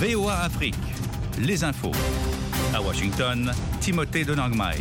VOA Afrique, les infos. À Washington, Timothée de Nangmai.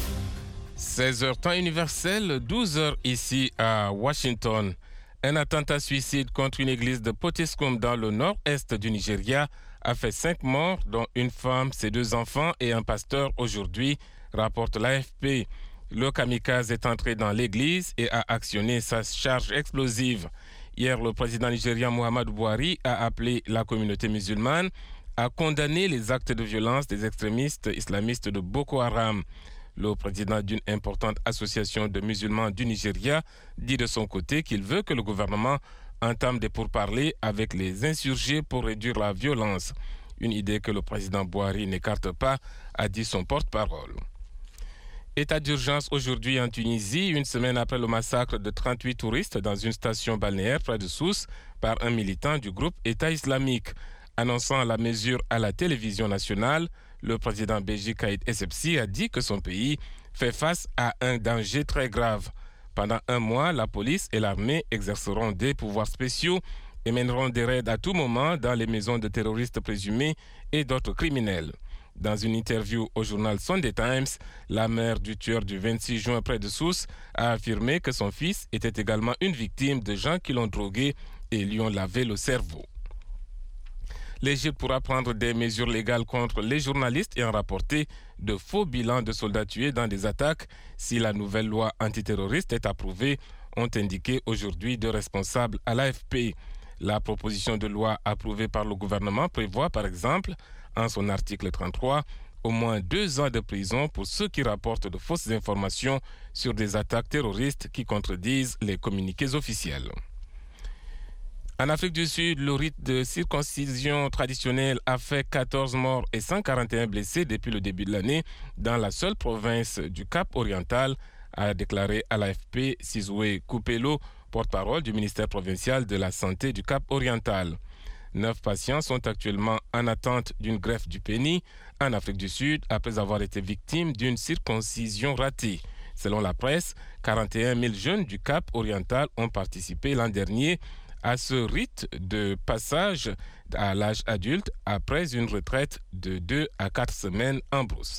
16h temps universel, 12h ici à Washington. Un attentat suicide contre une église de Potiskum dans le nord-est du Nigeria a fait 5 morts, dont une femme, ses 2 enfants et un pasteur aujourd'hui, rapporte l'AFP. Le kamikaze est entré dans l'église et a actionné sa charge explosive. Hier, le président nigérien Muhammadu Buhari a appelé la communauté musulmane à condamner les actes de violence des extrémistes islamistes de Boko Haram. Le président d'une importante association de musulmans du Nigeria dit de son côté qu'il veut que le gouvernement entame des pourparlers avec les insurgés pour réduire la violence. Une idée que le président Buhari n'écarte pas, a dit son porte-parole. État d'urgence aujourd'hui en Tunisie, une semaine après le massacre de 38 touristes dans une station balnéaire près de Sousse par un militant du groupe État islamique. Annonçant la mesure à la télévision nationale, le président Béji Caïd Essebsi a dit que son pays fait face à un danger très grave. Pendant 1 mois, la police et l'armée exerceront des pouvoirs spéciaux et mèneront des raids à tout moment dans les maisons de terroristes présumés et d'autres criminels. Dans une interview au journal Sunday Times, la mère du tueur du 26 juin près de Sousse a affirmé que son fils était également une victime de gens qui l'ont drogué et lui ont lavé le cerveau. L'Égypte pourra prendre des mesures légales contre les journalistes ayant rapporté de faux bilans de soldats tués dans des attaques si la nouvelle loi antiterroriste est approuvée, ont indiqué aujourd'hui 2 responsables à l'AFP. La proposition de loi approuvée par le gouvernement prévoit par exemple, en son article 33, au moins 2 ans de prison pour ceux qui rapportent de fausses informations sur des attaques terroristes qui contredisent les communiqués officiels. En Afrique du Sud, le rite de circoncision traditionnelle a fait 14 morts et 141 blessés depuis le début de l'année dans la seule province du Cap oriental, a déclaré à l'AFP Sizwe Kupelo, porte-parole du ministère provincial de la Santé du Cap oriental. 9 patients sont actuellement en attente d'une greffe du pénis en Afrique du Sud après avoir été victimes d'une circoncision ratée. Selon la presse, 41 000 jeunes du Cap oriental ont participé l'an dernier à ce rite de passage à l'âge adulte après une retraite de 2 à 4 semaines en brousse.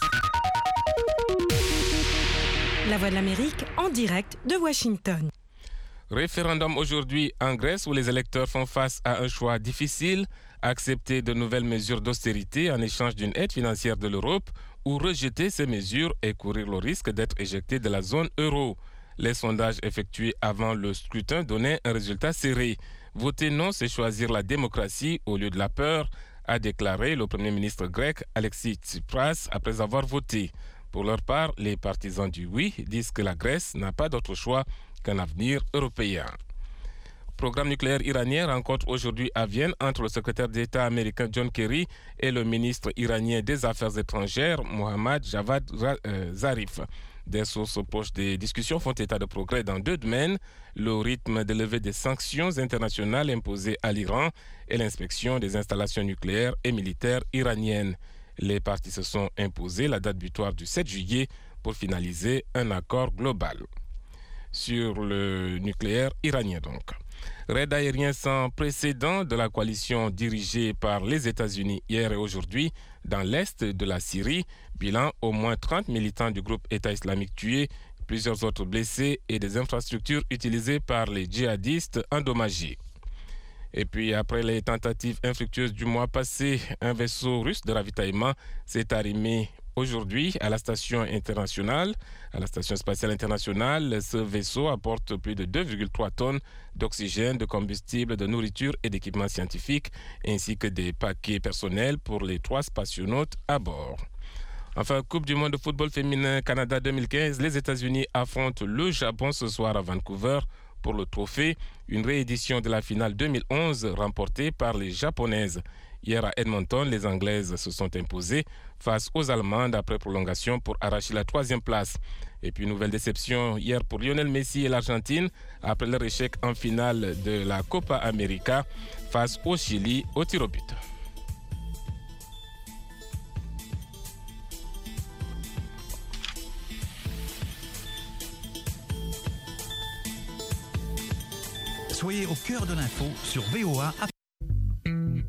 La Voix de l'Amérique en direct de Washington. Référendum aujourd'hui en Grèce où les électeurs font face à un choix difficile, accepter de nouvelles mesures d'austérité en échange d'une aide financière de l'Europe ou rejeter ces mesures et courir le risque d'être éjecté de la zone euro. Les sondages effectués avant le scrutin donnaient un résultat serré. Voter non, c'est choisir la démocratie au lieu de la peur, a déclaré le Premier ministre grec Alexis Tsipras après avoir voté. Pour leur part, les partisans du oui disent que la Grèce n'a pas d'autre choix qu'un avenir européen. Programme nucléaire iranien rencontre aujourd'hui à Vienne entre le secrétaire d'État américain John Kerry et le ministre iranien des Affaires étrangères Mohammad Javad Zarif. Des sources proches des discussions font état de progrès dans 2 domaines, le rythme de levée des sanctions internationales imposées à l'Iran et l'inspection des installations nucléaires et militaires iraniennes. Les parties se sont imposées la date butoir du 7 juillet pour finaliser un accord global sur le nucléaire iranien donc. Raid aérien sans précédent de la coalition dirigée par les États-Unis hier et aujourd'hui dans l'est de la Syrie. Bilan, au moins 30 militants du groupe État islamique tués, plusieurs autres blessés et des infrastructures utilisées par les djihadistes endommagées. Et puis, après les tentatives infructueuses du mois passé, un vaisseau russe de ravitaillement s'est arrimé aujourd'hui à la station spatiale internationale. Ce vaisseau apporte plus de 2,3 tonnes d'oxygène, de combustible, de nourriture et d'équipements scientifiques, ainsi que des paquets personnels pour les 3 spationautes à bord. Enfin, Coupe du monde de football féminin Canada 2015, les États-Unis affrontent le Japon ce soir à Vancouver pour le trophée, une réédition de la finale 2011 remportée par les Japonaises. Hier à Edmonton, les Anglaises se sont imposées face aux Allemandes après prolongation pour arracher la 3e place. Et puis nouvelle déception hier pour Lionel Messi et l'Argentine après leur échec en finale de la Copa América face au Chili au tir au but. Soyez au cœur de l'info sur VOA Afrique.